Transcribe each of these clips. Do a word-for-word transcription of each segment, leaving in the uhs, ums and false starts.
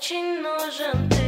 очень нужен ты.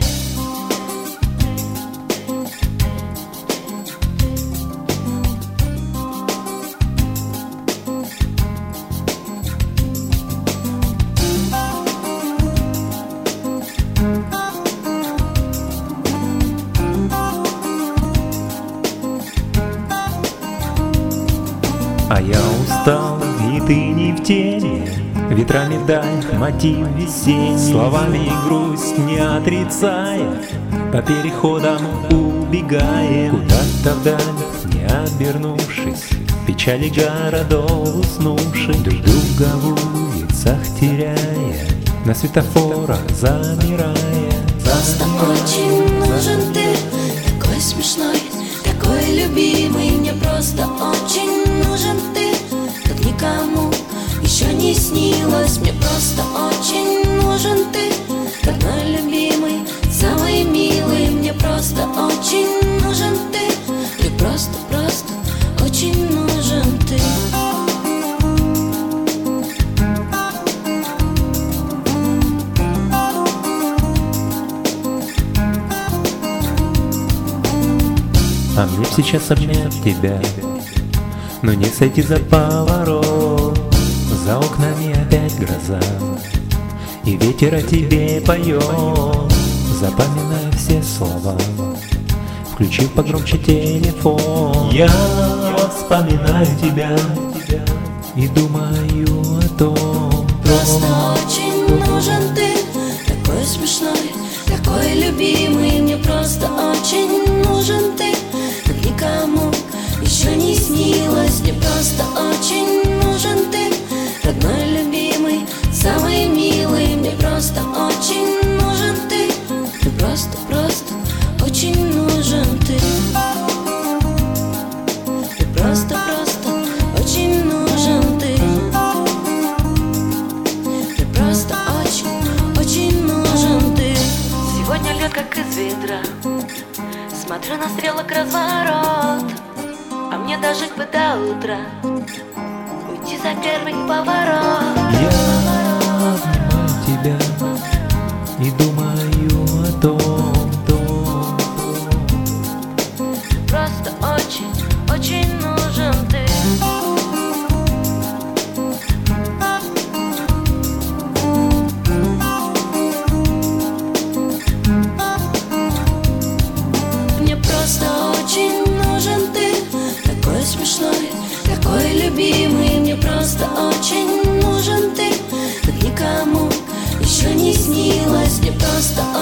А я устал, и ты не в теме. Ветрами вдаль мотив весенний, словами грусть не отрицая, по переходам убегая куда-то вдаль, не обернувшись, печали городов уснувших, друг друга в улицах теряя, на светофорах замирая. Просто очень нужен ты, такой смешной, такой любимый. Мне просто очень нужен ты, как никому еще не снилось. Мне просто очень нужен ты, как мой любимый, самый милый. Мне просто очень нужен ты, мне просто, просто очень нужен ты. А мне б сейчас обнять тебя, но не сойти за поворот. За окнами опять гроза, и ветер о тебе поет. Запоминаю все слова, включив погромче телефон. Я вспоминаю тебя и думаю о том. Просто очень нужен ты, такой смешной, такой любимый. Мне просто очень нужен ты, как никому еще не снилось. Мне просто очень нужен ты, родной, любимый, самый милый. Мне просто очень нужен ты, ты просто, просто очень нужен ты. Ты просто, просто очень нужен ты. Ты просто очень, очень нужен ты. Сегодня лед как из ведра, смотрю на стрелок разворот, а мне дожить бы до утра, уйти за первый поворот. Я обнимаю тебя и думаю о том, том. Просто очень, очень нужен ты. Мне просто очень нужен ты, такой смешной, такой любимый. Мне просто очень нужен ты, как никому еще не снилось. Мне просто